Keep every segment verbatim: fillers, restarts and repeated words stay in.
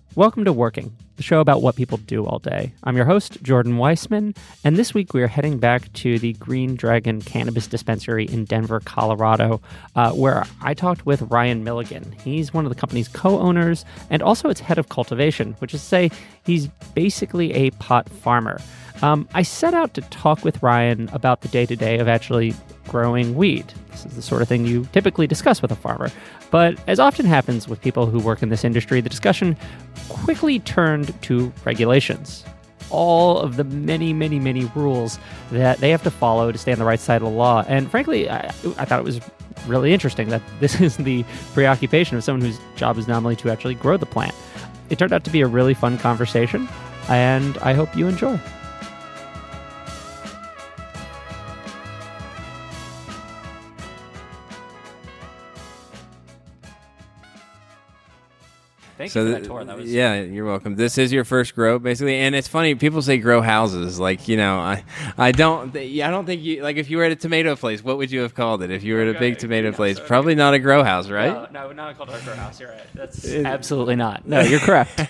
Welcome to Working, the show about what people do all day. I'm your host, Jordan Weissman, and this week we are heading back to the Green Dragon Cannabis Dispensary in Denver, Colorado, uh, where I talked with Ryan Milligan. He's one of the company's co-owners and also its head of cultivation, which is to say he's basically a pot farmer. Um, I set out to talk with Ryan about the day-to-day of actually growing weed. This is the sort of thing you typically discuss with a farmer. But as often happens with people who work in this industry, the discussion quickly turned to regulations. All of the many, many, many rules that they have to follow to stay on the right side of the law. And frankly, I, I thought it was really interesting that this is the preoccupation of someone whose job is normally to actually grow the plant. It turned out to be a really fun conversation, and I hope you enjoy. Thank so you for that tour. That was yeah, you're welcome. This is your first grow, basically, and it's funny. People say grow houses, like you know, I, I don't, I don't think you like. If you were at a tomato place, what would you have called it? If you were at a big tomato place, probably not a grow house, right? No, no, not called a grow house. You're right. That's it, absolutely not. No, you're correct.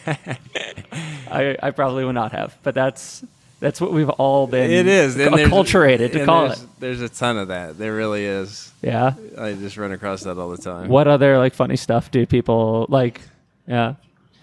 I, I probably would not have, but that's that's what we've all been. It is and acculturated to call there's, it. There's a ton of that. There really is. Yeah, I just run across that all the time. What other like funny stuff do people like? Yeah,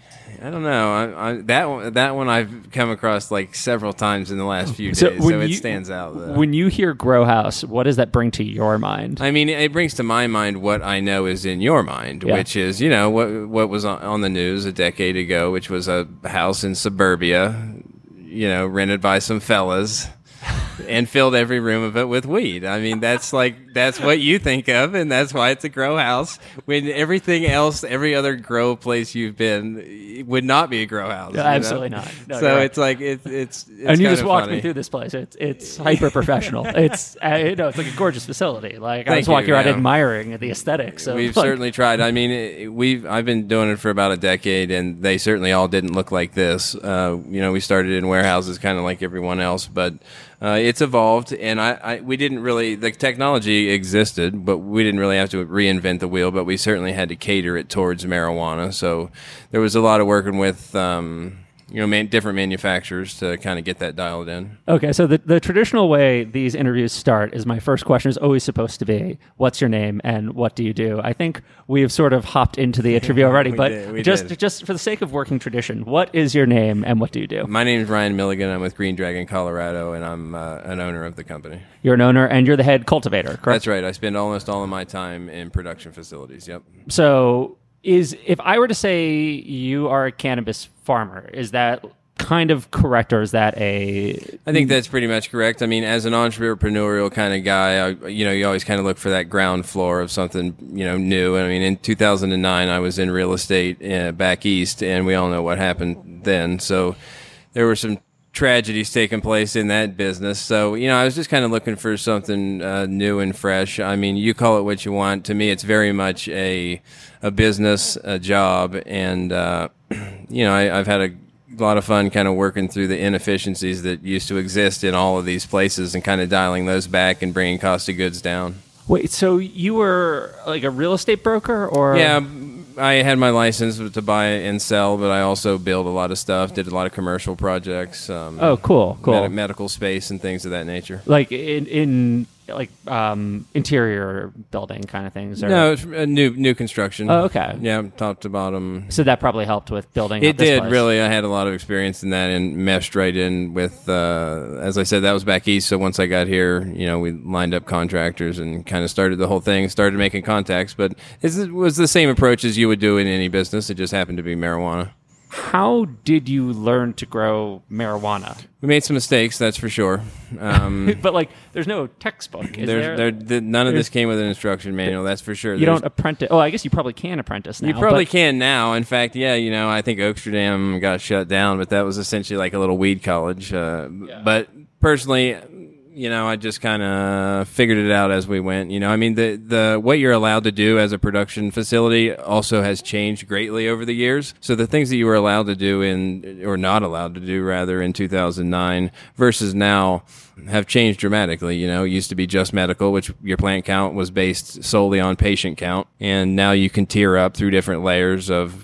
I don't know. I, I, that one, that one I've come across like several times in the last few days, so, so it you, stands out. Though. When you hear grow house, what does that bring to your mind? I mean, it brings to my mind what I know is in your mind, yeah. which is, you know, what what was on, on the news a decade ago, which was a house in suburbia, you know, rented by some fellas. And filled every room of it with weed. I mean, that's like, that's what you think of, and that's why it's a grow house. When everything else, every other grow place you've been, it would not be a grow house. No, absolutely know? not. No, so right. it's like, it, it's, it's and you just walked funny. me through this place. It's it's hyper professional. it's, uh, you know, it's like a gorgeous facility. Like, Thank I was walking you, around yeah. admiring the aesthetics. So, we've like, certainly tried. I mean, it, we've, I've been doing it for about a decade, and they certainly all didn't look like this. Uh, you know, we started in warehouses kind of like everyone else, but Uh, it's evolved, and I, I we didn't really, the technology existed, but we didn't really have to reinvent the wheel, but we certainly had to cater it towards marijuana. So there was a lot of working with, um, you know, man, different manufacturers to kind of get that dialed in. Okay, so the, the traditional way these interviews start is my first question is always supposed to be, what's your name and what do you do? I think we've sort of hopped into the interview already, we but did, we just did. just for the sake of working tradition, what is your name and what do you do? My name is Ryan Milligan. I'm with Green Dragon, Colorado, and I'm uh, an owner of the company. You're an owner and you're the head cultivator, correct? That's right. I spend almost all of my time in production facilities, yep. So is if I were to say you are a cannabis farmer, is that kind of correct, or is that a... I think that's pretty much correct. I mean, as an entrepreneurial kind of guy, I, you know, you always kind of look for that ground floor of something, you know, new. I mean, in two thousand nine, I was in real estate uh, back east, and we all know what happened then. So there were some tragedies taking place in that business. So, you know, I was just kind of looking for something uh, new and fresh. I mean, you call it what you want. To me, it's very much a a business, a job, and, uh, you know, I, I've had a a lot of fun kind of working through the inefficiencies that used to exist in all of these places and kind of dialing those back and bringing cost of goods down. Wait, so you were like a real estate broker, or? Yeah, I had my license to buy and sell, but I also built a lot of stuff, did a lot of commercial projects. Um, oh, cool, cool. Med- medical space and things of that nature. Like in, in like um, interior building kind of things? Or? No, it's a new new construction. Oh, okay. Yeah, top to bottom. So that probably helped with building It up this did, place. really. I had a lot of experience in that and meshed right in with, uh, as I said, that was back east. So once I got here, you know, we lined up contractors and kind of started the whole thing, started making contacts. But it was the same approach as you would do in any business. It just happened to be marijuana. How did you learn to grow marijuana? We made some mistakes, that's for sure. Um, but like, there's no textbook, is there? there, there none of this came with an instruction manual, that's for sure. You There's, don't apprentice. Oh, I guess you probably can apprentice now. You probably but, can now. In fact, yeah, you know, I think Oaksterdam got shut down, but that was essentially like a little weed college. Uh, Yeah. But personally, you know, I just kind of figured it out as we went. You know, I mean, the the what you're allowed to do as a production facility also has changed greatly over the years. So the things that you were allowed to do in, or not allowed to do rather, in two thousand nine versus now have changed dramatically. You know, it used to be just medical, which your plant count was based solely on patient count, and now you can tier up through different layers of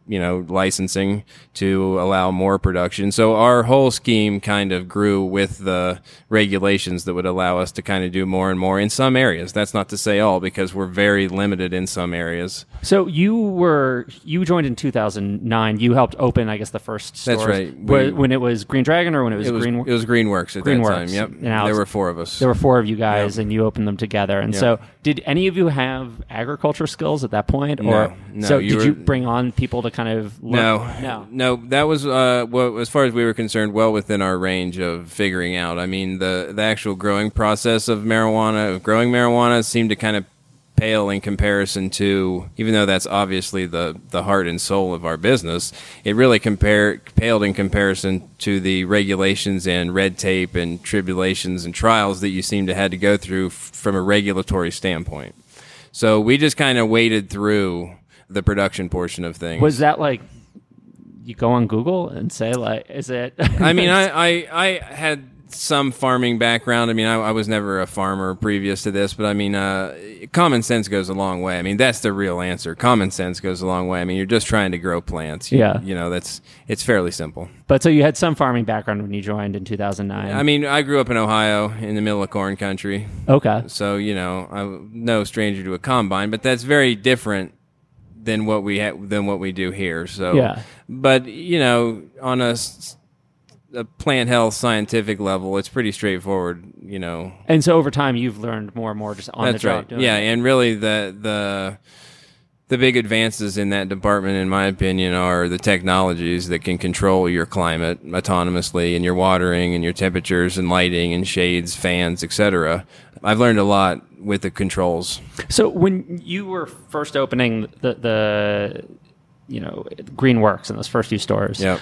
you know, licensing to allow more production. So our whole scheme kind of grew with the regulations that would allow us to kind of do more and more in some areas. That's not to say all, because we're very limited in some areas. So you were you joined in two thousand nine. You helped open, I guess, the first stores. That's right. We, when it was Green Dragon, or when it was, it was Green. It was Greenworks at Greenworks. that time. Yep. Now there were four of us. There were four of you guys, Yep. and you opened them together. And Yep. so, did any of you have agriculture skills at that point? No, Or no, so you did were- you bring on people to kind of look? No, no, no. That was, uh, well, as far as we were concerned, well within our range of figuring out. I mean, the the actual growing process of marijuana, of growing marijuana, seemed to kind of pale in comparison to, even though that's obviously the, the heart and soul of our business, it really compare, paled in comparison to the regulations and red tape and tribulations and trials that you seem to had to go through f- from a regulatory standpoint. So we just kind of waded through the production portion of things. Was that like you go on Google and say like, is it? I mean, I, I, I had some farming background. I mean, I, I was never a farmer previous to this, but I mean, uh, common sense goes a long way. I mean, that's the real answer. Common sense goes a long way. I mean, you're just trying to grow plants. You, Yeah. You know, that's, it's fairly simple. But so you had some farming background when you joined in two thousand nine. I mean, I grew up in Ohio in the middle of corn country. Okay. So, you know, I'm no stranger to a combine, but that's very different than what we ha- than what we do here. So, Yeah. But, you know, on a, s- a plant health scientific level, it's pretty straightforward, you know. And so over time, you've learned more and more just on That's the job. right. Doing Yeah, it. and really the the the big advances in that department, in my opinion, are the technologies that can control your climate autonomously, and your watering and your temperatures and lighting and shades, fans, et cetera. I've learned a lot with the controls. So when you were first opening the the you know Greenworks in those first few stores, Yep.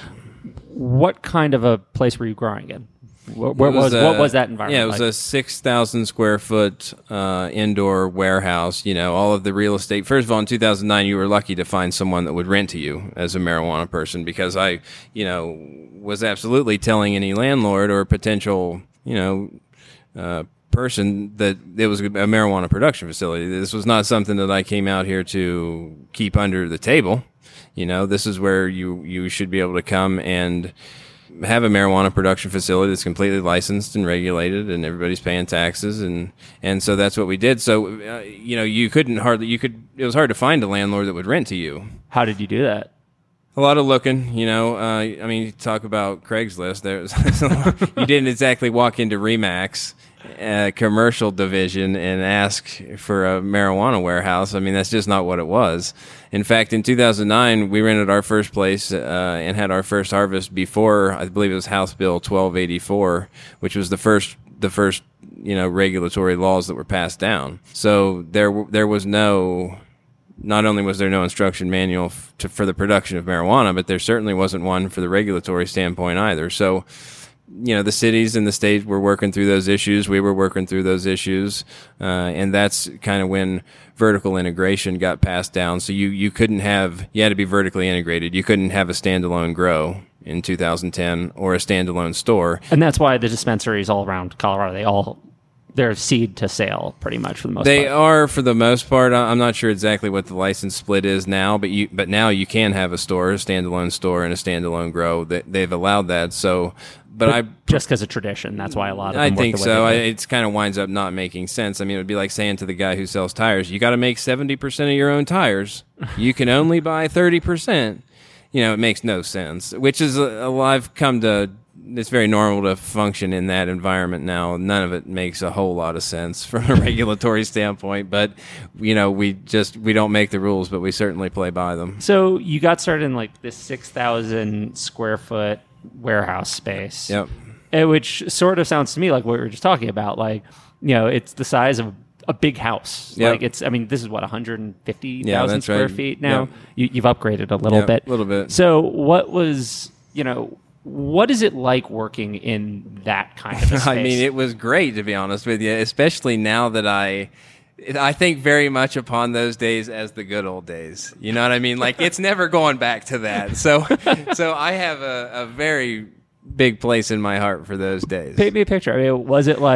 what kind of a place were you growing in? Where, where It was, a- what was that environment? Yeah, it was like? a six thousand square foot uh, indoor warehouse. You know, all of the real estate. First of all, in two thousand nine, you were lucky to find someone that would rent to you as a marijuana person, because I, you know, was absolutely telling any landlord or potential, you know, uh, person that it was a marijuana production facility. This was not something that I came out here to keep under the table. You know, this is where you, you should be able to come and have a marijuana production facility that's completely licensed and regulated, and everybody's paying taxes, and and so that's what we did. So uh, you know, you couldn't hardly you could it was hard to find a landlord that would rent to you. How did you do that? A lot of looking, you know. Uh, I mean, you talk about Craigslist. There's you didn't exactly walk into Remax uh, commercial division and ask for a marijuana warehouse. I mean, that's just not what it was. In fact, in two thousand nine, we rented our first place uh, and had our first harvest before, I believe it was House Bill twelve eighty-four, which was the first the first you know regulatory laws that were passed down. So there w- there was no. Not only was there no instruction manual f- to, for the production of marijuana, but there certainly wasn't one for the regulatory standpoint either. So, you know, the cities and the states were working through those issues. We were working through those issues. Uh, and that's kind of when vertical integration got passed down. So you, you couldn't have, you had to be vertically integrated. You couldn't have a standalone grow in two thousand ten or a standalone store. And that's why the dispensaries all around Colorado, they all they're seed to sale pretty much for the most They part. are for the most part. I- I'm not sure exactly what the license split is now, but you but now you can have a store, a standalone store, and a standalone grow. They, they've allowed that. So, but, But I just because of tradition, that's why a lot of them I work think the way so. I, they do. it's kind of winds up not making sense. I mean, it would be like saying to the guy who sells tires, "You got to make seventy percent of your own tires. You can only buy thirty percent." You know, it makes no sense. Which is a, a I've come to. It's very normal to function in that environment now. None of it makes a whole lot of sense from a regulatory standpoint, but you know, we just we don't make the rules, but we certainly play by them. So you got started in like this six thousand square foot warehouse space. Yep. eh, Which sort of sounds to me like what we were just talking about. Like, you know, it's the size of a big house. Yep. Like it's, I mean, this is what, one hundred fifty thousand Yeah, that's square right. feet now? Yep. You, you've upgraded a little Yep, bit. a little bit. So what was, you know, what is it like working in that kind of a space? I mean, it was great, to be honest with you, especially now that I I think very much upon those days as the good old days. You know what I mean? Like, it's never going back to that. So so I have a, a very big place in my heart for those days. Paint me a picture. I mean, was it like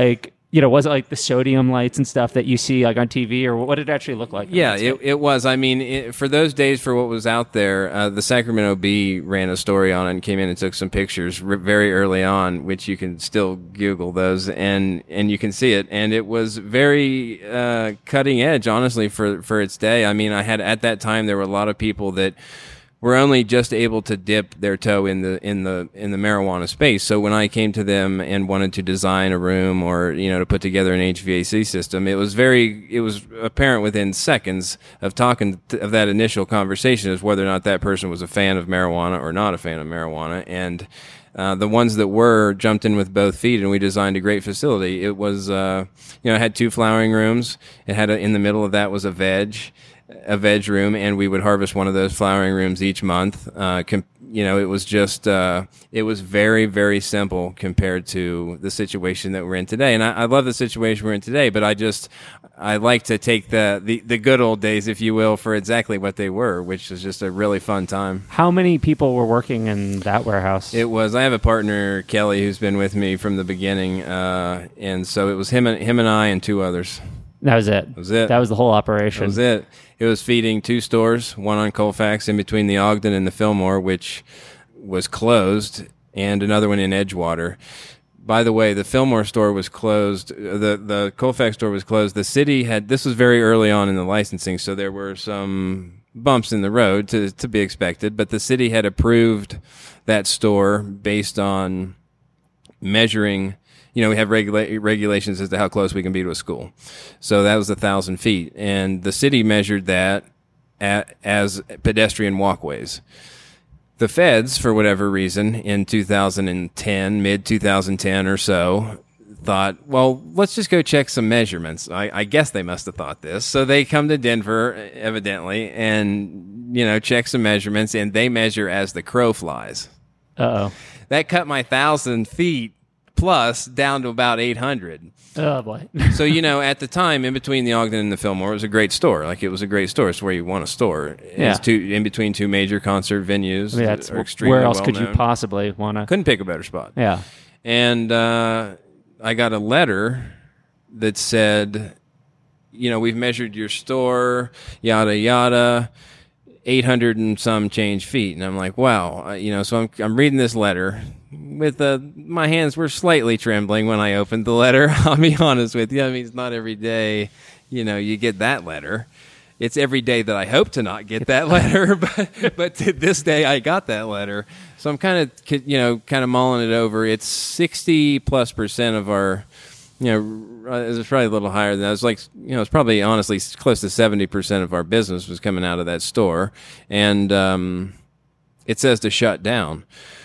you know, was it like the sodium lights and stuff that you see like on T V, or what did it actually look like? Yeah, it, it was. I mean, it, for those days, for what was out there, uh, the Sacramento Bee ran a story on it and came in and took some pictures r- very early on, which you can still Google those, and, and you can see it. And it was very uh, cutting edge, honestly, for, for its day. I mean, I had at that time, there were a lot of people that were only just able to dip their toe in the in the in the marijuana space. So when I came to them and wanted to design a room or you know to put together an H V A C system, it was very it was apparent within seconds of talking to, of that initial conversation as whether or not that person was a fan of marijuana or not a fan of marijuana. And uh, the ones that were jumped in with both feet, and we designed a great facility. It was uh, you know it had two flowering rooms. It had a, in the middle of that was a veg. a veg room, and we would harvest one of those flowering rooms each month. Uh, com- you know, it was just, uh, it was very, very simple compared to the situation that we're in today. And I, I love the situation we're in today, but I just, I like to take the, the, the good old days, if you will, for exactly what they were, which was just a really fun time. How many people were working in that warehouse? It was, I have a partner, Kelly, who's been with me from the beginning. Uh, and so it was him and him and I and two others. That was it. That was it. That was the whole operation. That was it. It was feeding two stores, one on Colfax in between the Ogden and the Fillmore, which was closed, and another one in Edgewater. By the way, the Fillmore store was closed. The the Colfax store was closed. The city had, this was very early on in the licensing, so there were some bumps in the road to, to be expected, but the city had approved that store based on measuring. You know, we have regula- regulations as to how close we can be to a school. So that was a thousand feet. And the city measured that at, as pedestrian walkways. The feds, for whatever reason, in two thousand ten, mid twenty ten or so, thought, well, let's just go check some measurements. I, I guess they must have thought this. So they come to Denver, evidently, and, you know, check some measurements, and they measure as the crow flies. Uh-oh. That cut my thousand feet plus down to about eight hundred. Oh, boy. So, you know, at the time, in between the Ogden and the Fillmore, it was a great store. Like, it was a great store. It's where you want a store. Yeah. It's two, in between two major concert venues. I mean, that's, that are extremely where else well could known. you possibly want to... Couldn't pick a better spot. Yeah. And uh, I got a letter that said, you know, we've measured your store, yada, yada, eight hundred and some change feet. And I'm like, wow. Uh, you know, so I'm, I'm reading this letter. With uh, my hands were slightly trembling when I opened the letter. I'll be honest with you. I mean, it's not every day, you know, you get that letter. It's every day that I hope to not get that letter, but but to this day I got that letter. So I'm kind of, you know, kind of mulling it over. It's sixty plus percent of our, you know, it's probably a little higher than that. It's like, you know, it's probably honestly close to seventy percent of our business was coming out of that store, and um, it says to shut down.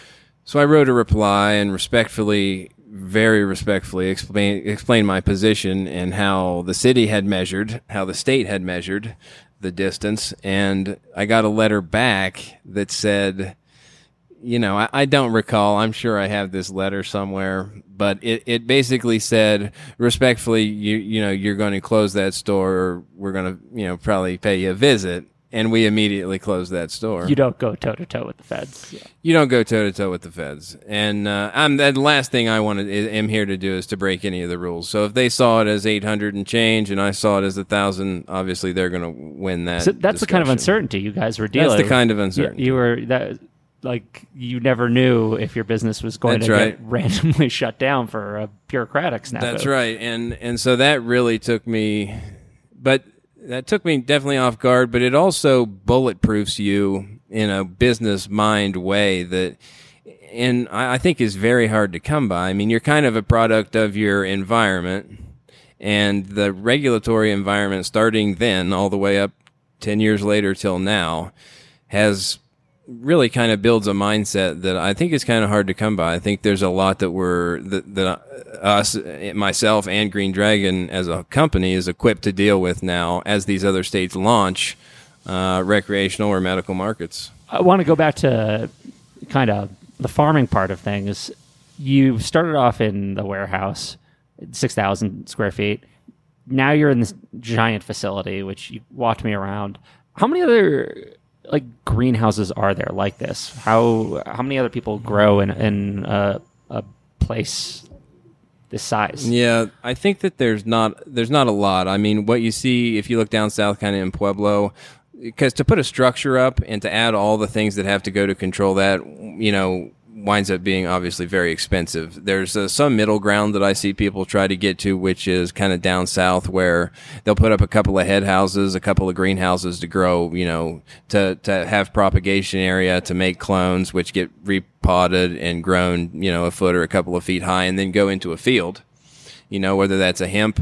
So I wrote a reply and respectfully, very respectfully explain, explained my position and how the city had measured, how the state had measured the distance. And I got a letter back that said, you know, I, I don't recall, I'm sure I have this letter somewhere, but it, it basically said, respectfully, you, you know, you're going to close that store, or we're going to, you know, probably pay you a visit. And we immediately closed that store. You don't go toe-to-toe with the feds. Yeah. You don't go toe-to-toe with the feds. And uh, I'm, the last thing I want to, am here to do is to break any of the rules. So if they saw it as eight hundred and change and I saw it as one thousand, obviously they're going to win that So that's the kind of discussion. uncertainty you guys were dealing with. That's the kind of uncertainty. You, you were, that, like, you never knew if your business was going That's to right. get randomly shut down for a bureaucratic snafu. That's right. And, and so that really took me, but... That took me definitely off guard, but it also bulletproofs you in a business mind way that, and I think is very hard to come by. I mean, you're kind of a product of your environment, and the regulatory environment starting then all the way up ten years later till now has really kind of builds a mindset that I think is kind of hard to come by. I think there's a lot that we're, that, that us, myself and Green Dragon as a company is equipped to deal with now as these other states launch uh, recreational or medical markets. I want to go back to kind of the farming part of things. You started off in the warehouse, six thousand square feet. Now you're in this giant facility, which you walked me around. How many other like greenhouses are there like this? How how many other people grow in in uh, a place this size? Yeah, I think that there's not there's not a lot. I mean, what you see if you look down south, kind of in Pueblo, because to put a structure up and to add all the things that have to go to control that, you know, winds up being obviously very expensive. There's uh, some middle ground that I see people try to get to, which is kind of down south, where they'll put up a couple of head houses, a couple of greenhouses to grow, you know, to, to have propagation area, to make clones, which get repotted and grown, you know, a foot or a couple of feet high, and then go into a field, you know, whether that's a hemp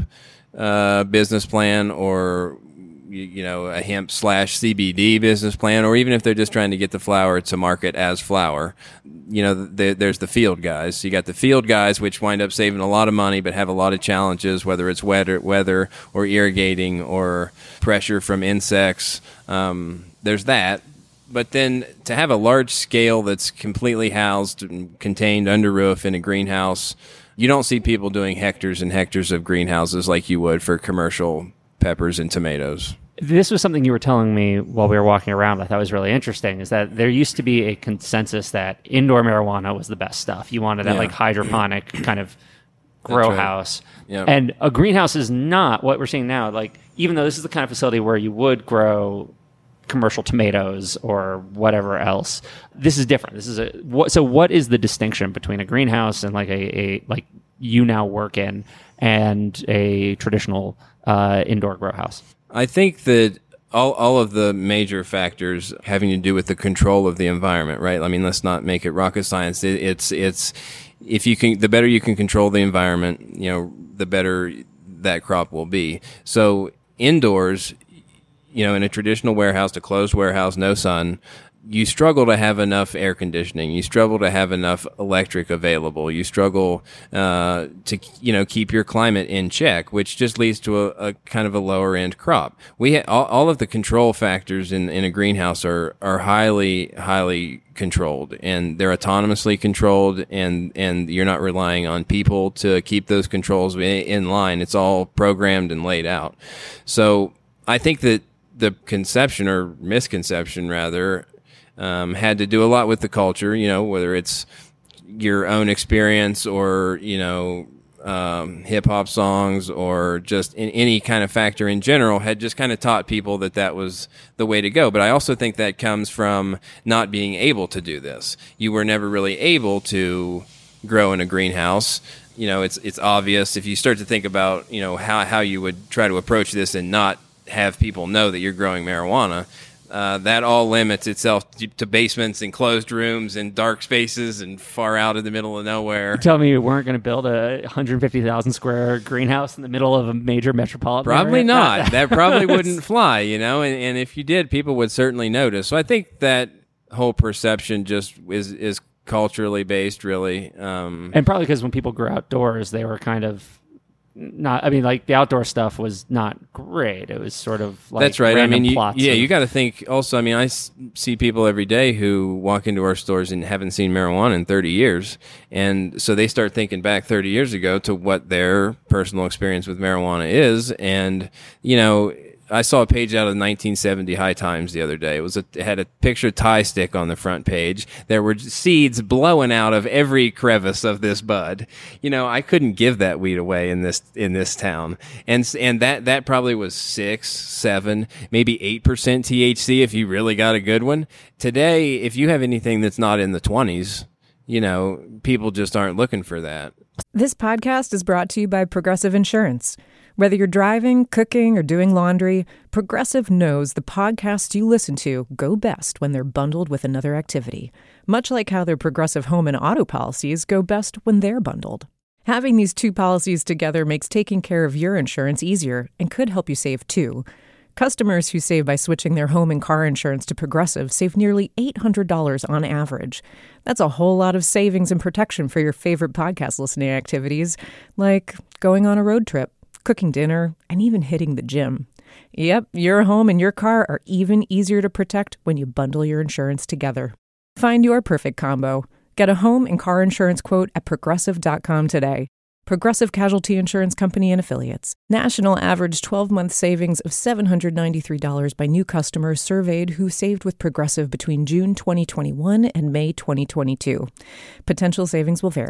uh, business plan or you know, a hemp slash C B D business plan, or even if they're just trying to get the flower to market as flower. You know, the, there's the field guys. So you got the field guys, which wind up saving a lot of money, but have a lot of challenges, whether it's weather, weather or irrigating or pressure from insects. Um, there's that. But then to have a large scale that's completely housed and contained under roof in a greenhouse, you don't see people doing hectares and hectares of greenhouses like you would for commercial peppers and tomatoes. This was something you were telling me while we were walking around I thought was really interesting, is that there used to be a consensus that indoor marijuana was the best stuff. You wanted that yeah. like hydroponic kind of grow right. house. Yeah. And a greenhouse is not what we're seeing now. Like, even though this is the kind of facility where you would grow commercial tomatoes or whatever else, this is different. This is a what, so what is the distinction between a greenhouse and like a, a like you now work in and a traditional uh, indoor grow house? I think that all all of the major factors having to do with the control of the environment, right? I mean, let's not make it rocket science. It, it's it's if you can, the better you can control the environment, you know, the better that crop will be. So indoors, you know, in a traditional warehouse, a closed warehouse, no sun, you struggle to have enough air conditioning. You struggle to have enough electric available. You struggle uh, to, you know, keep your climate in check, which just leads to a, a kind of a lower end crop. We ha- all, all of the control factors in, in a greenhouse are are highly highly controlled, and they're autonomously controlled, and and you're not relying on people to keep those controls in, in line. It's all programmed and laid out. So I think that the conception or misconception rather. Um, had to do a lot with the culture, you know, whether it's your own experience or, you know, um, hip hop songs or just in any kind of factor in general, had just kind of taught people that that was the way to go. But I also think that comes from not being able to do this. You were never really able to grow in a greenhouse. You know, it's, it's obvious if you start to think about, you know, how, how you would try to approach this and not have people know that you're growing marijuana. Uh, that all limits itself to, to basements and closed rooms and dark spaces and far out in the middle of nowhere. You tell me you weren't going to build a one hundred fifty thousand square greenhouse in the middle of a major metropolitan Probably area? not. That probably wouldn't fly, you know, and, and if you did, people would certainly notice. So I think that whole perception just is, is culturally based, really. Um, and probably because when people grew outdoors, they were kind of not, I mean, like the outdoor stuff was not great. It was sort of like that's right. I mean, you, yeah, of, you got to think also. I mean, I s- see people every day who walk into our stores and haven't seen marijuana in thirty years, and so they start thinking back thirty years ago to what their personal experience with marijuana is, and you know. I saw a page out of nineteen seventy High Times the other day. It was a, it had a picture Thai stick on the front page. There were seeds blowing out of every crevice of this bud. You know, I couldn't give that weed away in this in this town, and and that that probably was six, seven, maybe eight percent T H C if you really got a good one. Today, if you have anything that's not in the twenties, you know, people just aren't looking for that. This podcast is brought to you by Progressive Insurance. Whether you're driving, cooking, or doing laundry, Progressive knows the podcasts you listen to go best when they're bundled with another activity, much like how their Progressive home and auto policies go best when they're bundled. Having these two policies together makes taking care of your insurance easier and could help you save too. Customers who save by switching their home and car insurance to Progressive save nearly eight hundred dollars on average. That's a whole lot of savings and protection for your favorite podcast listening activities, like going on a road trip, cooking dinner, and even hitting the gym. Yep, your home and your car are even easier to protect when you bundle your insurance together. Find your perfect combo. Get a home and car insurance quote at progressive dot com today. Progressive Casualty Insurance Company and Affiliates. National average twelve-month savings of seven hundred ninety-three dollars by new customers surveyed who saved with Progressive between June twenty twenty-one and May twenty twenty-two. Potential savings will vary.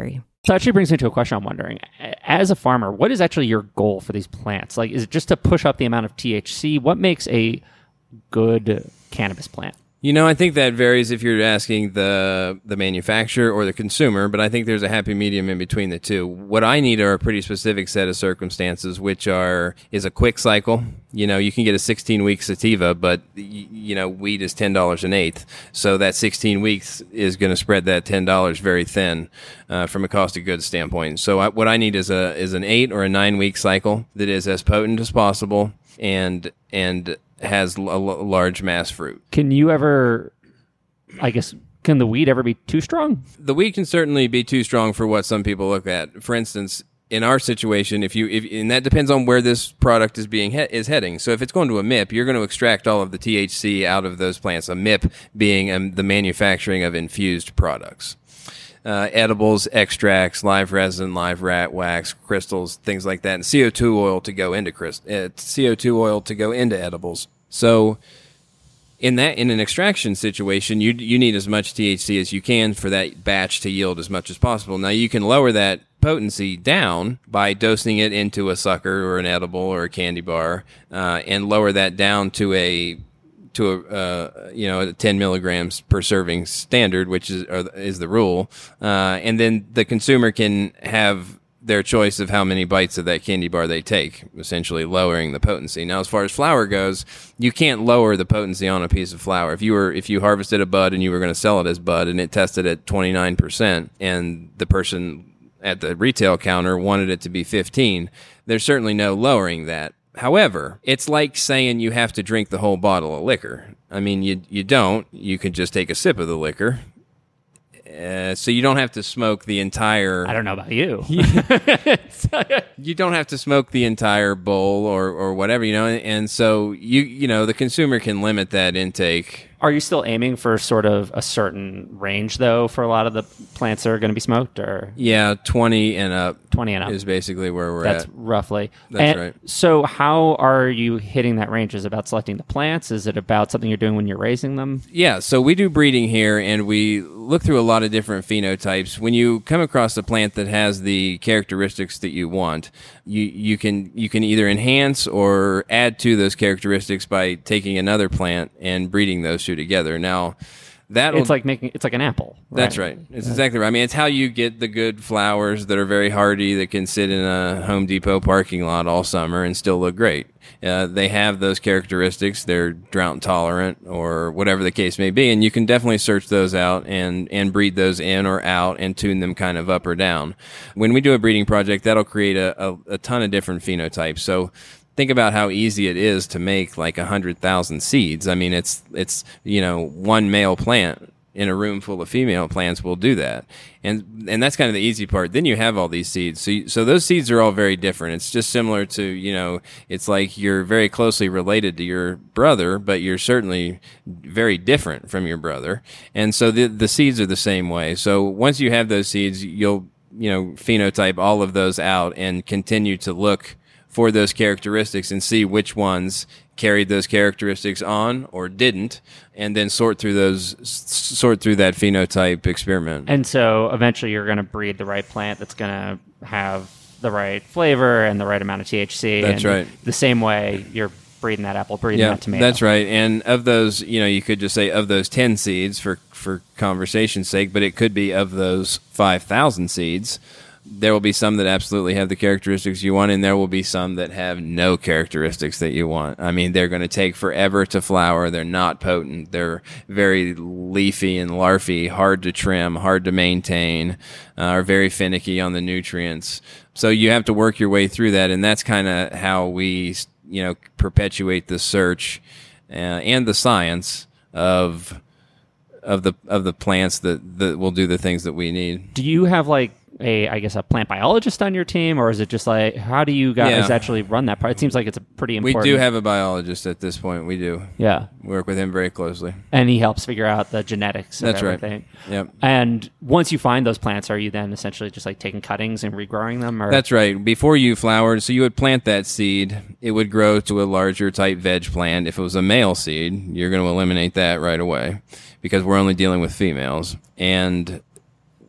So actually brings me to a question I'm wondering. As a farmer, what is actually your goal for these plants? Like, is it just to push up the amount of T H C? What makes a good cannabis plant? You know, I think that varies if you're asking the the manufacturer or the consumer, but I think there's a happy medium in between the two. What I need are a pretty specific set of circumstances, which are is a quick cycle. You know, you can get a sixteen-week sativa, but, y- you know, weed is ten dollars an eighth. So that sixteen weeks is going to spread that ten dollars very thin uh, from a cost of goods standpoint. So I, what I need is a is an eight or a nine-week cycle that is as potent as possible and and has a l- large mass fruit. Can you ever, I guess, can the weed ever be too strong? The weed can certainly be too strong for what some people look at. For instance, in our situation, if you, if, and that depends on where this product is being he- is heading. So if it's going to a M I P, you're going to extract all of the T H C out of those plants. A M I P being um, the manufacturing of infused products. Uh, edibles, extracts, live resin, live rat wax, crystals, things like that, and C O two oil to go into crystal, uh, C O two oil to go into edibles. So, in that, in an extraction situation, you you need as much T H C as you can for that batch to yield as much as possible. Now, you can lower that potency down by dosing it into a sucker or an edible or a candy bar, uh, and lower that down to a to a uh, you know ten milligrams per serving standard, which is or is the rule, uh, and then the consumer can have their choice of how many bites of that candy bar they take, essentially lowering the potency. Now, as far as flower goes, you can't lower the potency on a piece of flower. If you were if you harvested a bud and you were going to sell it as bud and it tested at twenty-nine percent, and the person at the retail counter wanted it to be fifteen, there's certainly no lowering that. However, it's like saying you have to drink the whole bottle of liquor. I mean, you you don't. You can just take a sip of the liquor. Uh, so you don't have to smoke the entire... I don't know about you. You don't have to smoke the entire bowl or, or whatever, you know, and, and so you you know the consumer can limit that intake. Are you still aiming for sort of a certain range, though, for a lot of the plants that are going to be smoked? Or Yeah, twenty and up. twenty and up is basically where we're That's at. roughly. That's and right. So how are you hitting that range? Is it about selecting the plants? Is it about something you're doing when you're raising them? Yeah, so we do breeding here, and we look through a lot of different phenotypes. When you come across a plant that has the characteristics that you want, you you can you can either enhance or add to those characteristics by taking another plant and breeding those two together. Now, that It's like making it's like an apple. Right? That's right. It's exactly right. I mean, it's how you get the good flowers that are very hardy that can sit in a Home Depot parking lot all summer and still look great. Uh, they have those characteristics. They're drought tolerant or whatever the case may be, and you can definitely search those out and, and breed those in or out and tune them kind of up or down. When we do a breeding project, that'll create a, a, a ton of different phenotypes. So think about how easy it is to make like a hundred thousand seeds. I mean, it's it's you know one male plant in a room full of female plants will do that, and and that's kind of the easy part. Then you have all these seeds, so you, so those seeds are all very different. It's just similar to you know, it's like you're very closely related to your brother, but you're certainly very different from your brother, and so the the seeds are the same way. So once you have those seeds, you'll you know phenotype all of those out and continue to look for those characteristics and see which ones carried those characteristics on or didn't, and then sort through those, sort through that phenotype experiment. And so eventually you're going to breed the right plant that's going to have the right flavor and the right amount of T H C. That's and right. The same way you're breeding that apple, breeding Yeah, that tomato. that's right. And of those, you know, you could just say of those ten seeds for, for conversation's sake, but it could be of those five thousand seeds. There will be some that absolutely have the characteristics you want, and there will be some that have no characteristics that you want. I mean, they're going to take forever to flower. They're not potent. They're very leafy and larfy, hard to trim, hard to maintain, uh, are very finicky on the nutrients. So you have to work your way through that, and that's kind of how we, you know, perpetuate the search uh, and the science of of the of the plants that, that will do the things that we need. Do you have like a, I guess, a plant biologist on your team, or is it just like, how do you guys Yeah. actually run that part? It seems like it's a pretty We important. do have a biologist at this point. We do. Yeah. We work with him very closely. And he helps figure out the genetics of That's right. everything. Yep. And once you find those plants, are you then essentially just like taking cuttings and regrowing them? Or? That's right. Before you flowered, so you would plant that seed. It would grow to a larger type veg plant. If it was a male seed, you're going to eliminate that right away because we're only dealing with females. And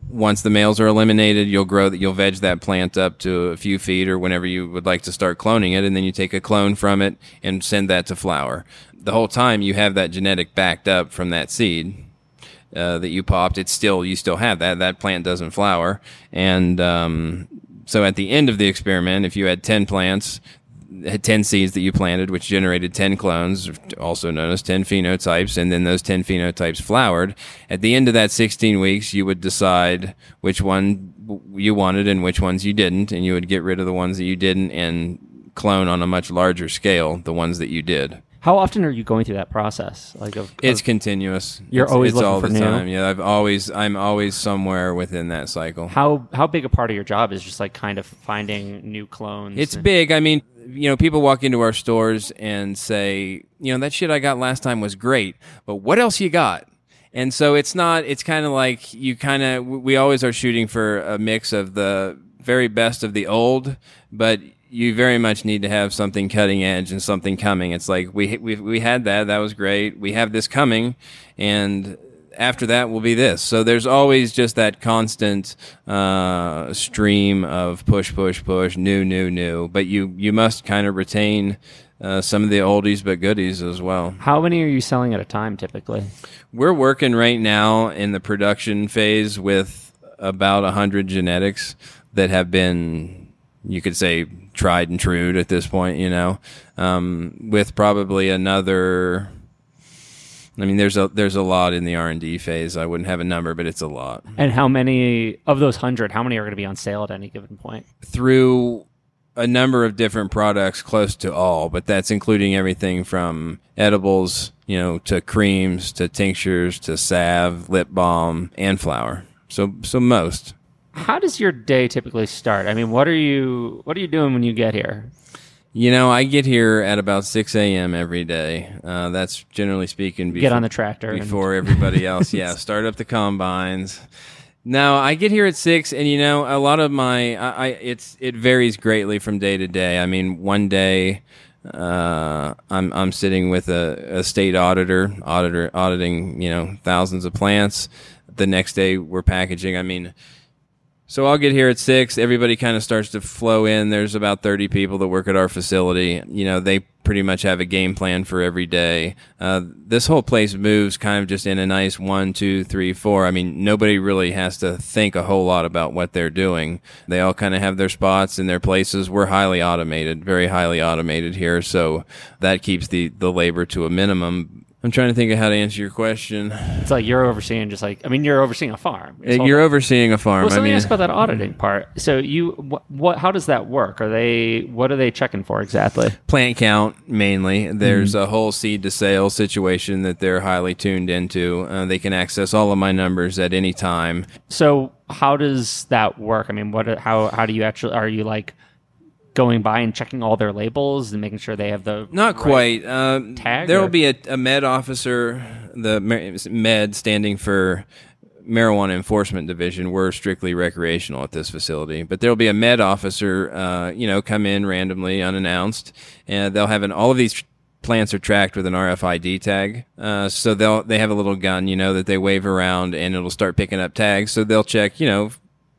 once the males are eliminated, you'll grow that you'll veg that plant up to a few feet or whenever you would like to start cloning it, and then you take a clone from it and send that to flower. The whole time you have that genetic backed up from that seed uh, that you popped. It's still you still have that. That plant doesn't flower, and um, so at the end of the experiment, if you had ten plants, had ten seeds that you planted, which generated ten clones, also known as ten phenotypes, and then those ten phenotypes flowered. At the end of that sixteen weeks, you would decide which one you wanted and which ones you didn't, and you would get rid of the ones that you didn't and clone on a much larger scale the ones that you did. How often are you going through that process? Like, of, it's of, continuous. You're it's, always it's looking all for the new? time. Yeah, I've always, I'm always somewhere within that cycle. How how big a part of your job is just like kind of finding new clones? It's and- big. I mean, you know, people walk into our stores and say, you know, that shit I got last time was great, but what else you got? And so it's not, it's kind of like you kind of, we always are shooting for a mix of the very best of the old, but you very much need to have something cutting edge and something coming. It's like we we we had that, that was great. We have this coming, and after that will be this. So there's always just that constant uh, stream of push, push, push, new, new, new. But you you must kind of retain uh, some of the oldies but goodies as well. How many are you selling at a time typically? We're working right now in the production phase with about a hundred genetics that have been, you could say, tried and true at this point, you know, um, with probably another, I mean, there's a, there's a lot in the R and D phase. I wouldn't have a number, but it's a lot. And how many of those hundred, how many are going to be on sale at any given point? Through a number of different products, close to all, but that's including everything from edibles, you know, to creams, to tinctures, to salve, lip balm, and flour. So, so most. How does your day typically start? I mean, what are you what are you doing when you get here? You know, I get here at about six a.m. every day. Uh, that's generally speaking. Before, Get on the tractor. Before and... everybody else. Yeah, start up the combines. No, I get here at six, and, you know, a lot of my, I, I it's it varies greatly from day to day. I mean, one day uh, I'm I'm sitting with a, a state auditor, auditor auditing, you know, thousands of plants. The next day we're packaging. I mean, so I'll get here at six. Everybody kind of starts to flow in. There's about thirty people that work at our facility. You know, they pretty much have a game plan for every day. Uh, this whole place moves kind of just in a nice one, two, three, four. I mean, nobody really has to think a whole lot about what they're doing. They all kind of have their spots and their places. We're highly automated, very highly automated here. So that keeps the, the labor to a minimum. I'm trying to think of how to answer your question. It's like you're overseeing just like, I mean, you're overseeing a farm. It's You're all, overseeing a farm. well, so I let me mean, ask about that auditing part. So you, what, what, how does that work? Are they, what are they checking for exactly? plant count mainly. There's mm-hmm. a whole seed to sale situation that they're highly tuned into. Uh, they can access all of my numbers at any time. So how does that work? I mean, what, how, how do you actually, are you like going by and checking all their labels and making sure they have the not right quite uh, tag? There or? will be a, a med officer, the med standing for Marijuana Enforcement Division. We're strictly recreational at this facility, but there will be a med officer, uh, you know, come in randomly, unannounced, and they'll have an all of these plants are tracked with an R F I D tag. Uh, so they'll they have a little gun, you know, that they wave around, and it'll start picking up tags. So they'll check, you know,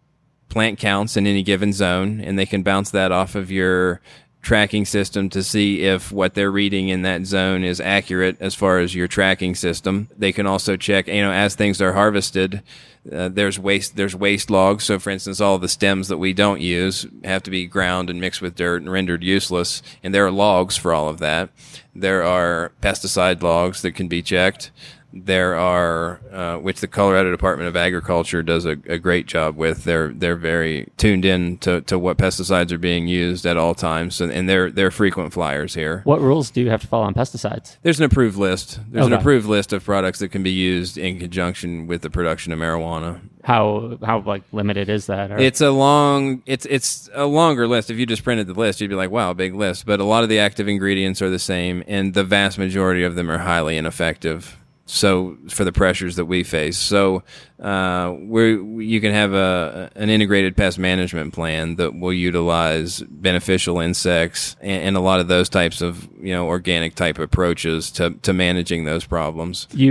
plant counts in any given zone, and they can bounce that off of your tracking system to see if what they're reading in that zone is accurate as far as your tracking system. They can also check, you know, as things are harvested, uh, there's waste there's waste logs. So, for instance, all the stems that we don't use have to be ground and mixed with dirt and rendered useless, and there are logs for all of that. There are pesticide logs that can be checked. There are, uh, which the Colorado Department of Agriculture does a, a great job with. They're they're very tuned in to, to what pesticides are being used at all times, and, and they're they're frequent flyers here. What rules do you have to follow on pesticides? There's an approved list. There's Okay. an approved list of products that can be used in conjunction with the production of marijuana. How how like limited is that? Or? It's a long, it's it's a longer list. If you just printed the list, you'd be like, wow, big list. But a lot of the active ingredients are the same, and the vast majority of them are highly ineffective. So for the pressures that we face, so uh, we you can have a an integrated pest management plan that will utilize beneficial insects and, and a lot of those types of, you know, organic type approaches to to managing those problems. You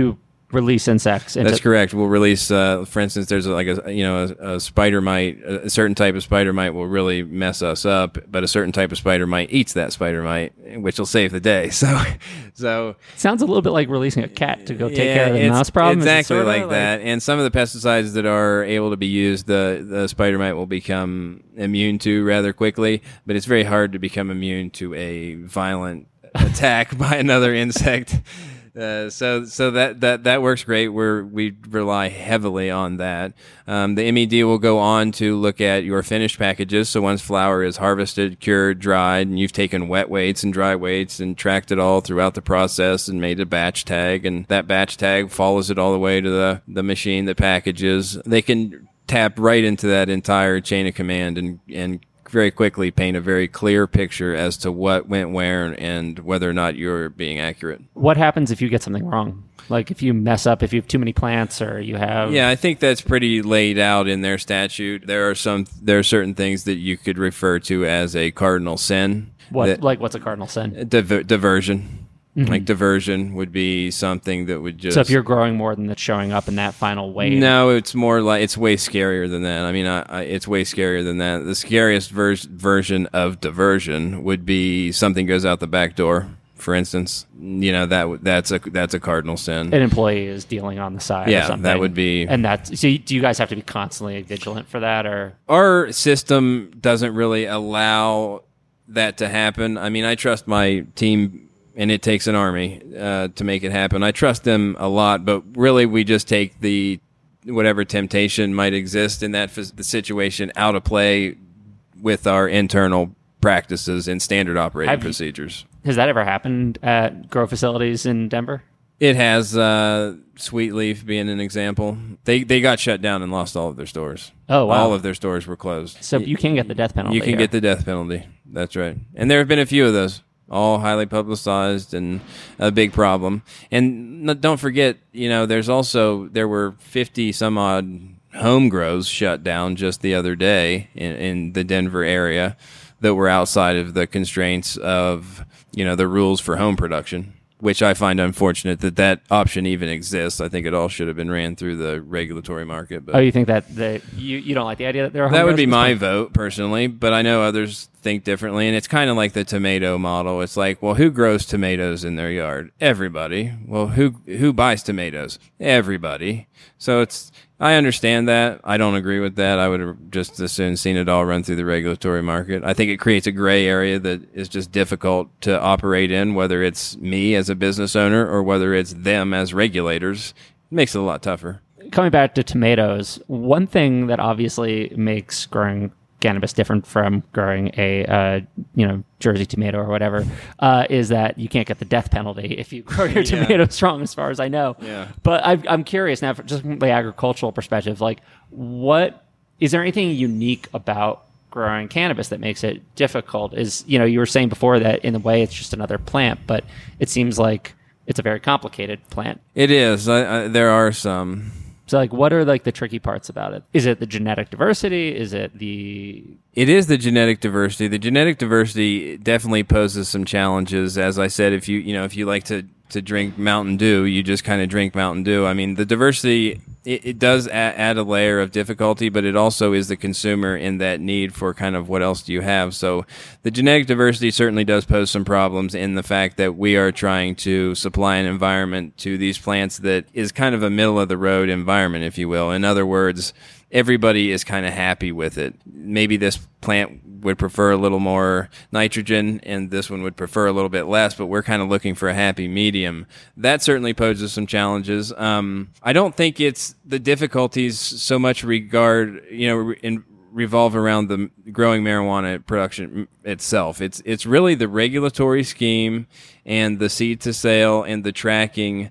release insects. Into- That's correct. We'll release, uh, for instance, there's a, like a you know a, a spider mite. A certain type of spider mite will really mess us up, but a certain type of spider mite eats that spider mite, which will save the day. So, so sounds a little bit like releasing a cat to go take yeah, care of the it's mouse problem. Exactly Is it like, sorta that. And some of the pesticides that are able to be used, the the spider mite will become immune to rather quickly. But it's very hard to become immune to a violent attack by another insect. Uh, so so that, that, that works great. We're, we rely heavily on that. Um, the M E D will go on to look at your finished packages. So once flower is harvested, cured, dried, and you've taken wet weights and dry weights and tracked it all throughout the process and made a batch tag, and that batch tag follows it all the way to the, the machine that packages, they can tap right into that entire chain of command and, and very quickly paint a very clear picture as to what went where and whether or not you're being accurate. What happens if you get something wrong? Like if you mess up, if you have too many plants, or you have... Yeah, I think that's pretty laid out in their statute. There are some, there are certain things that you could refer to as a cardinal sin. What, that, like what's a cardinal sin? Diver, diversion. Mm-hmm. Like diversion would be something that would just... So if you're growing more than that's showing up in that final weight... No, it's more like... It's way scarier than that. I mean, I, I, it's way scarier than that. The scariest ver- version of diversion would be something goes out the back door, for instance. You know, that that's a that's a cardinal sin. An employee is dealing on the side yeah, or something. that would be... And that's... So you, do you guys have to be constantly vigilant for that, or... Our system doesn't really allow that to happen. I mean, I trust my team... And it takes an army uh, to make it happen. I trust them a lot, but really we just take the whatever temptation might exist in that f- the situation out of play with our internal practices and standard operating Have procedures. You, has that ever happened at grow facilities in Denver? It has, uh, Sweet Leaf being an example. They they got shut down and lost all of their stores. Oh, wow. All of their stores were closed. So you can get the death penalty. You can here. get the death penalty. That's right. And there have been a few of those. All highly publicized and a big problem. And don't forget, you know, there's also, there were fifty some odd home grows shut down just the other day in, in the Denver area that were outside of the constraints of, you know, the rules for home production, which I find unfortunate that that option even exists. I think it all should have been ran through the regulatory market. But oh, you think that the, you, you don't like the idea that there are home that would grows be at this my point? vote personally, but I know others think differently, and it's kind of like the tomato model. It's like, well, who grows tomatoes in their yard? Everybody. Well, who who buys tomatoes? Everybody. So it's, I understand that. I don't agree with that. I would have just as soon seen it all run through the regulatory market. I think it creates a gray area that is just difficult to operate in, whether it's me as a business owner or whether it's them as regulators. It makes it a lot tougher. Coming back to tomatoes, one thing that obviously makes growing cannabis different from growing a uh, you know Jersey tomato or whatever uh, is that you can't get the death penalty if you grow your Yeah. tomatoes wrong, as far as I know. Yeah. But I've, I'm curious now, for just from the agricultural perspective, like what is there anything unique about growing cannabis that makes it difficult? Is, you know, you were saying before that in a way it's just another plant, but it seems like it's a very complicated plant. It is. I, I, there are some. So, like, what are, like, the tricky parts about it? Is it the genetic diversity? Is it the... It is the genetic diversity. The genetic diversity definitely poses some challenges. As I said, if you, you know, if you like to, to drink Mountain Dew, you just kind of drink Mountain Dew. I mean, the diversity, it, it does add, add a layer of difficulty, but it also is the consumer in that need for kind of what else do you have. So the genetic diversity certainly does pose some problems in the fact that we are trying to supply an environment to these plants that is kind of a middle of the road environment, if you will. In other words, everybody is kind of happy with it. Maybe this plant would prefer a little more nitrogen and this one would prefer a little bit less, but we're kind of looking for a happy medium. That certainly poses some challenges. Um, I don't think it's the difficulties so much regard, you know, in, revolve around the growing marijuana production itself. It's it's really the regulatory scheme and the seed to sale and the tracking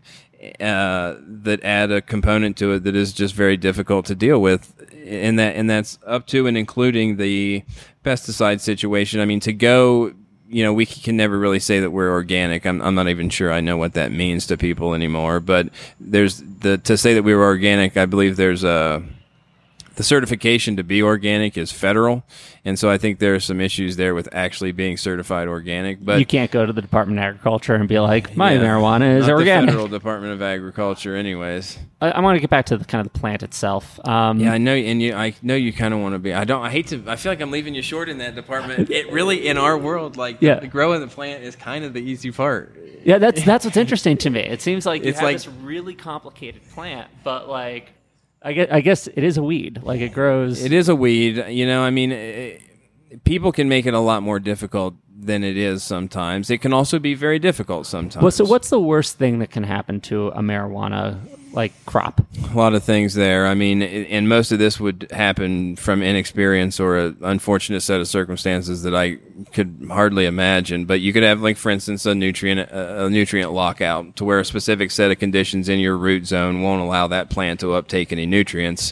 uh, that add a component to it that is just very difficult to deal with. And that and that's up to and including the pesticide situation. I mean, to go, you know, we can never really say that we're organic. I'm I'm not even sure I know what that means to people anymore. But there's the to say that we were organic. I believe there's a the certification to be organic is federal, and so I think there are some issues there with actually being certified organic. But you can't go to the Department of Agriculture and be like, my yeah, marijuana is not organic. The Federal Department of Agriculture, anyways. I, I want to get back to the kind of the plant itself. Um, Yeah, I know, and you, I know you kind of want to be. I don't. I hate to. I feel like I'm leaving you short in that department. It really, in our world, like Yeah. the growing the plant is kind of the easy part. Yeah, that's that's what's interesting to me. It seems like you It's have like- this really complicated plant, but like, I guess, I guess it is a weed. Like it grows. It is a weed. You know, I mean, it, people can make it a lot more difficult than it is sometimes. It can also be very difficult sometimes. Well, so what's the worst thing that can happen to a marijuana like crop? A lot of things there. I mean, and most of this would happen from inexperience or an unfortunate set of circumstances that I could hardly imagine. But you could have, like, for instance, a nutrient a nutrient lockout to where a specific set of conditions in your root zone won't allow that plant to uptake any nutrients.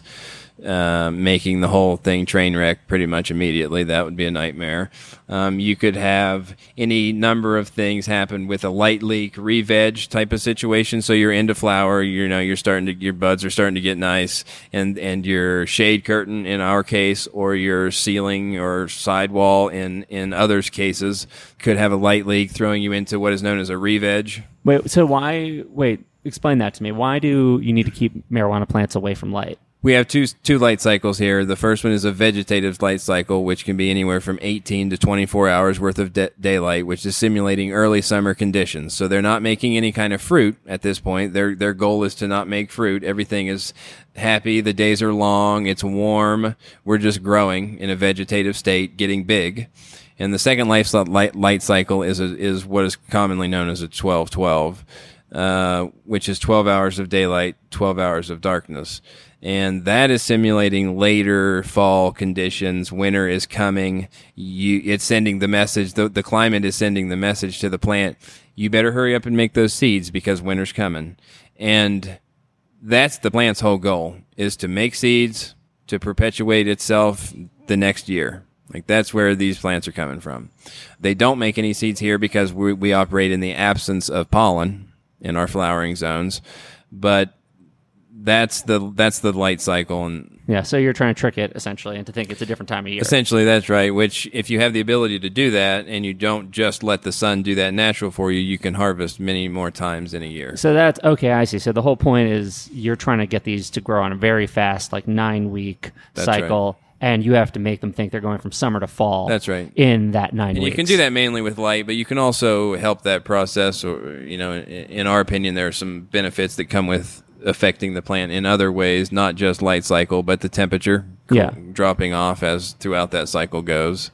Uh, making the whole thing train wreck pretty much immediately. That would be a nightmare. Um, you could have any number of things happen with a light leak, re-veg type of situation. So you're into flower, you know, you're starting to, your buds are starting to get nice, and, and your shade curtain in our case, or your ceiling or sidewall in, in others' cases, could have a light leak, throwing you into what is known as a re-veg. Wait, so why? Wait, explain that to me. Why do you need to keep marijuana plants away from light? We have two two light cycles here. The first one is a vegetative light cycle, which can be anywhere from eighteen to twenty-four hours worth of de- daylight, which is simulating early summer conditions. So they're not making any kind of fruit at this point. Their their goal is to not make fruit. Everything is happy. The days are long. It's warm. We're just growing in a vegetative state, getting big. And the second life light, light cycle is a, is what is commonly known as a twelve twelve, uh, which is twelve hours of daylight, twelve hours of darkness. And that is simulating later fall conditions. Winter is coming. You, it's sending the message. The, the climate is sending the message to the plant. You better hurry up and make those seeds because winter's coming. And that's the plant's whole goal, is to make seeds to perpetuate itself the next year. Like, that's where these plants are coming from. They don't make any seeds here because we, we operate in the absence of pollen in our flowering zones. But That's the that's the light cycle, and Yeah, so you're trying to trick it essentially into think it's a different time of year. essentially that's right. Which, if you have the ability to do that, and you don't just let the sun do that natural for you, you can harvest many more times in a year. So that's okay. I see. So the whole point is you're trying to get these to grow on a very fast, like nine week That's cycle, and you have to make them think they're going from summer to fall. That's right. In that nine And weeks, you can do that mainly with light, but you can also help that process. Or, you know, in, in our opinion, there are some benefits that come with affecting the plant in other ways, not just light cycle, but the temperature Yeah. dropping off as throughout that cycle goes,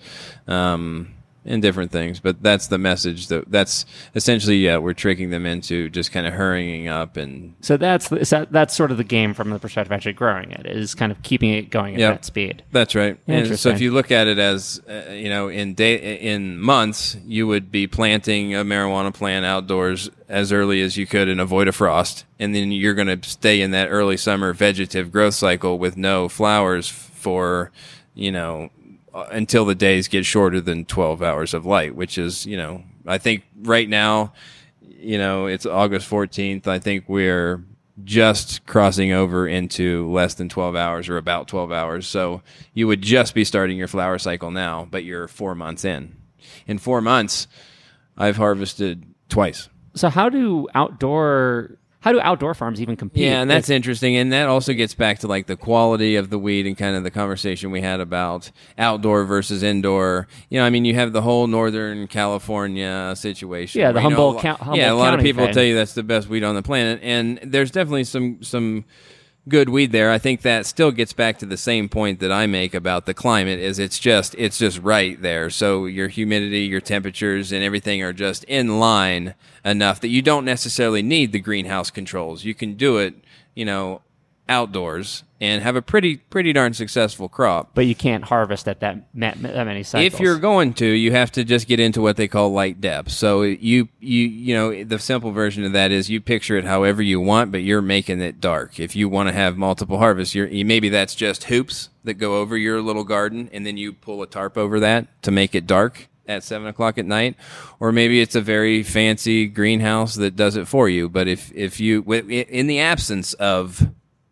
um, and different things. But that's the message. That that's essentially, yeah, we're tricking them into just kind of hurrying up. And So that's the, so that's sort of the game from the perspective of actually growing it, is kind of keeping it going at Yep. that speed. That's right. And so Interesting. if you look at it as, uh, you know, in day, in months, you would be planting a marijuana plant outdoors as early as you could and avoid a frost. And then you're going to stay in that early summer vegetative growth cycle with no flowers for, you know, uh, until the days get shorter than twelve hours of light, which is, you know, I think right now, you know, it's August fourteenth. I think we're just crossing over into less than twelve hours, or about twelve hours. So you would just be starting your flower cycle now, but you're four months in. In four months, I've harvested twice. So how do outdoor how do outdoor farms even compete? Yeah, and that's It's- interesting. And that also gets back to like the quality of the weed and kind of the conversation we had about outdoor versus indoor. You know, I mean, you have the whole Northern California situation. Yeah, the where, you know, Humboldt a lo- Coun- Humboldt Yeah, a lot of County people thing. tell you that's the best weed on the planet. And there's definitely some, some good weed there. I think that still gets back to the same point that I make about the climate, is it's just it's just right there. So your humidity, your temperatures, and everything are just in line enough that you don't necessarily need the greenhouse controls. You can do it, you know, outdoors and have a pretty pretty darn successful crop. but you can't harvest at that ma- that many cycles. If you're going to, you have to just get into what they call light depth. So you you you know, the simple version of that is you picture it however you want, but you're making it dark. If you want to have multiple harvests, you're you, maybe that's just hoops that go over your little garden, and then you pull a tarp over that to make it dark at seven o'clock at night, or maybe it's a very fancy greenhouse that does it for you. But if if you in the absence of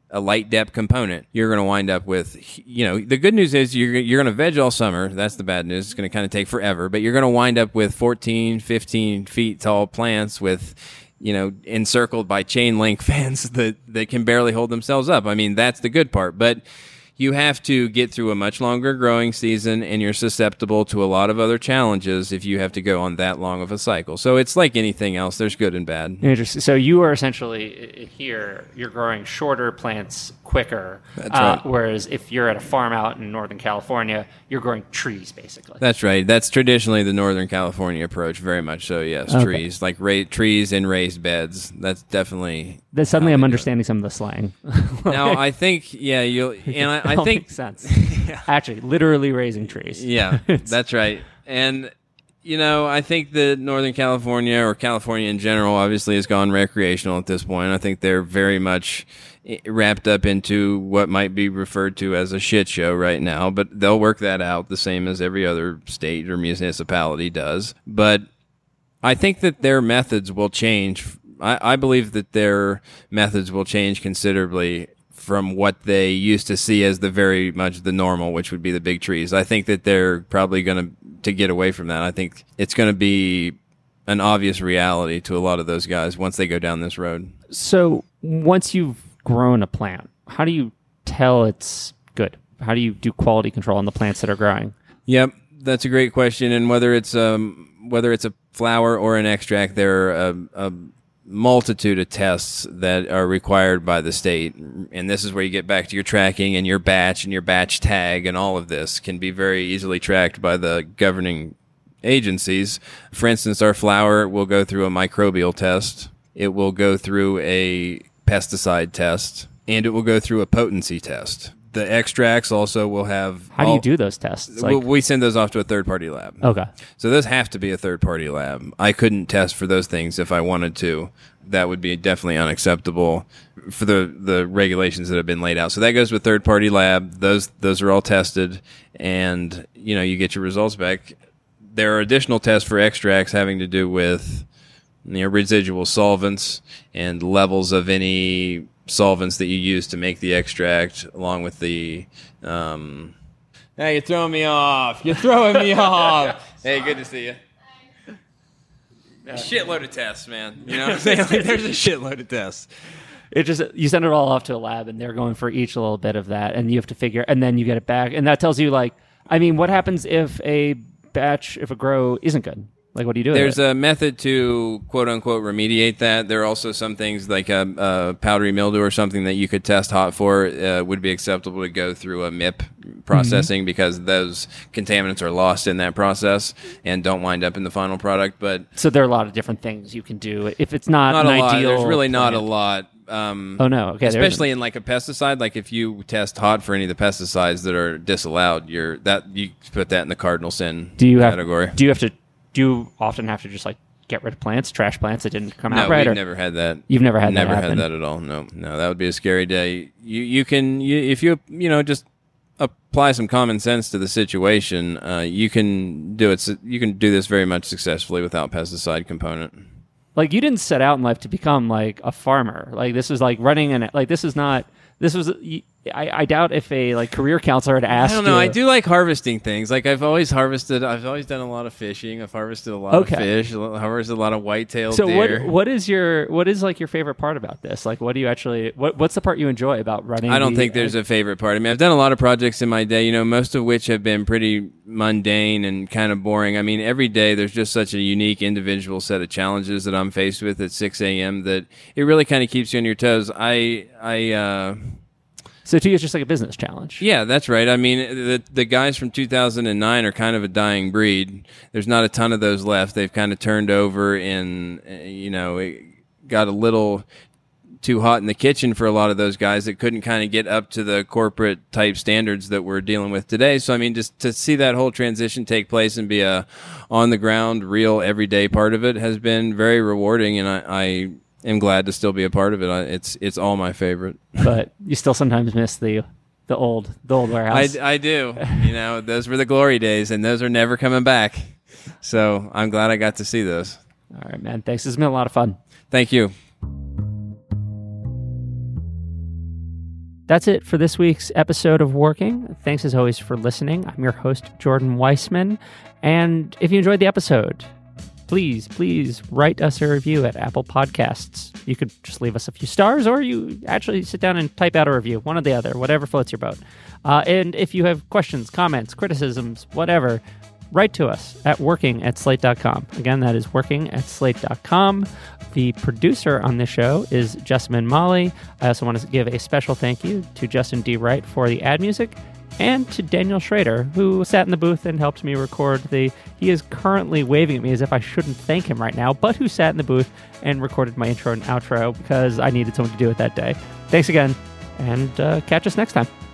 a light depth component, you're going to wind up with, you know, the good news is you're you're going to veg all summer. That's the bad news. It's going to kind of take forever, but you're going to wind up with fourteen, fifteen feet tall plants with, you know, encircled by chain link fence that, that can barely hold themselves up. I mean, that's the good part, but you have to get through a much longer growing season, and you're susceptible to a lot of other challenges if you have to go on that long of a cycle. So it's like anything else. There's good and bad. Interesting. So you are essentially here, you're growing shorter plants quicker. That's uh, right. Whereas if you're at a farm out in Northern California, you're growing trees, basically. That's right. That's traditionally the Northern California approach, very much so, yes. Okay. Trees, like ra- trees in raised beds. That's definitely... Then suddenly how I'm they do it. understanding some of the slang. Now, I think, yeah, you'll... And I, It I all think... makes sense. Actually, literally raising trees. Yeah, that's right. And, you know, I think that Northern California, or California in general, obviously has gone recreational at this point. I think they're very much wrapped up into what might be referred to as a shit show right now, but they'll work that out the same as every other state or municipality does. But I think that their methods will change. I, I believe that their methods will change considerably from what they used to see as the very much the normal, which would be the big trees. I think that they're probably going to to get away from that. I think it's going to be an obvious reality to a lot of those guys once they go down this road. So once you've grown a plant, how do you tell it's good? How do you do quality control on the plants that are growing? Yep, that's a great question. And whether it's um whether it's a flower or an extract, there are a, a multitude of tests that are required by the state. And this is where you get back to your tracking and your batch and your batch tag, and all of this can be very easily tracked by the governing agencies. For instance, our flower will go through a microbial test. It will go through a pesticide test, and it will go through a potency test. The extracts also will have... How do all, you do those tests? we, Like, we send those off to a third-party lab. okay. So those have to be a third-party lab. I couldn't test for those things if I wanted to. That would be definitely unacceptable for the, the regulations that have been laid out. So that goes with third-party lab. Those those are all tested, and you know you get your results back. There are additional tests for extracts having to do with you know, residual solvents and levels of any solvents that you use to make the extract, along with the... Um, hey, you're throwing me off. You're throwing me off. Hey, good to see you. A shitload of tests, man. You know what I'm saying? Like, there's a shitload of tests. It just you send it all off to a lab, and they're going for each little bit of that, and you have to figure, and then you get it back, and that tells you, like, I mean, what happens if a batch, if a grow isn't good? Like, what do you do? There's with it? a method to quote unquote remediate that. There are also some things like a, a powdery mildew or something that you could test hot for. Uh, would be acceptable to go through a M I P processing, mm-hmm. because those contaminants are lost in that process and don't wind up in the final product. But so there are a lot of different things you can do if it's not, not an a lot. ideal. There's really not plant. a lot. Um, oh no! Okay, especially in like a pesticide. Like if you test hot for any of the pesticides that are disallowed, you're that you put that in the cardinal sin do you category. Have, do you have to? Do you often have to just like get rid of plants, trash plants that didn't come no, out right? No, Or we've never had that. You've never had never that had happen? that at all. No, no, that would be a scary day. You you can you, if you you know just apply some common sense to the situation, uh, you can do it. You can do this very much successfully without pesticide component. Like, you didn't set out in life to become like a farmer. Like, this is like running an like this is not this was. I, I doubt if a like career counselor had asked. I don't know. You, I do like harvesting things. Like I've always harvested. I've always done a lot of fishing. I've harvested a lot Okay. of fish. I've harvested a lot of white-tailed So deer. what what is your what is like your favorite part about this? Like, what do you actually what what's the part you enjoy about running? I don't the, think there's a favorite part. I mean, I've done a lot of projects in my day, you know, most of which have been pretty mundane and kind of boring. I mean, every day there's just such a unique individual set of challenges that I'm faced with at six a.m. that it really kind of keeps you on your toes. I, I, uh... So to you, it's just like a business challenge. Yeah, that's right. I mean, the the guys from two thousand nine are kind of a dying breed. There's not a ton of those left. They've kind of turned over and, you know, it got a little too hot in the kitchen for a lot of those guys that couldn't kind of get up to the corporate type standards that we're dealing with today. So, I mean, just to see that whole transition take place and be a on the ground, real, everyday part of it has been very rewarding, and I, I am glad to still be a part of it. I, it's it's all my favorite. But you still sometimes miss the the old the old warehouse. I, I do. You know, those were the glory days, and those are never coming back. So I'm glad I got to see those. All right, man. Thanks. This has been a lot of fun. Thank you. That's it for this week's episode of Working. Thanks as always for listening. I'm your host, Jordan Weissman. And if you enjoyed the episode, please, please write us a review at Apple Podcasts. You could just leave us a few stars, or you actually sit down and type out a review, one or the other, whatever floats your boat. Uh, and if you have questions, comments, criticisms, whatever, write to us at working at slate dot com. Again, that is working at slate dot com. The producer on this show is Jessamine Molly. I also want to give a special thank you to Justin D. Wright for the ad music, and to Daniel Schrader, who sat in the booth and helped me record the... He is currently waving at me as if I shouldn't thank him right now, but who sat in the booth and recorded my intro and outro because I needed someone to do it that day. Thanks again, and uh, catch us next time.